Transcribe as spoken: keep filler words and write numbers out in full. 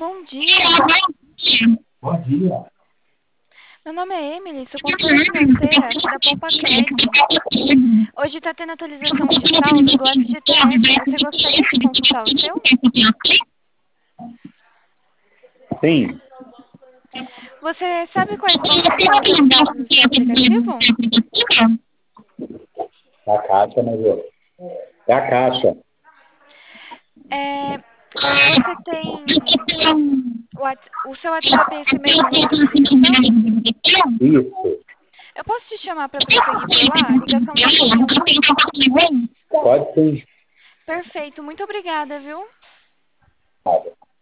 Bom dia. Bom dia. Meu nome é Emily, sou consultora financeira aqui da Poupa Crédito. Hoje está tendo atualização de saldo do F G T S. Você gostaria de consultar o seu? Sim. Você sabe quais bancos são utilizados no seu aplicativo? Da caixa, né, viu? Da caixa. É, você tem o, Whats- o seu WhatsApp é esse mesmo número de ligação? Isso. Eu posso te chamar para prosseguir por lá? A ligação está um pouquinho ruim? Pode sim. Perfeito, muito obrigada, viu? Nada.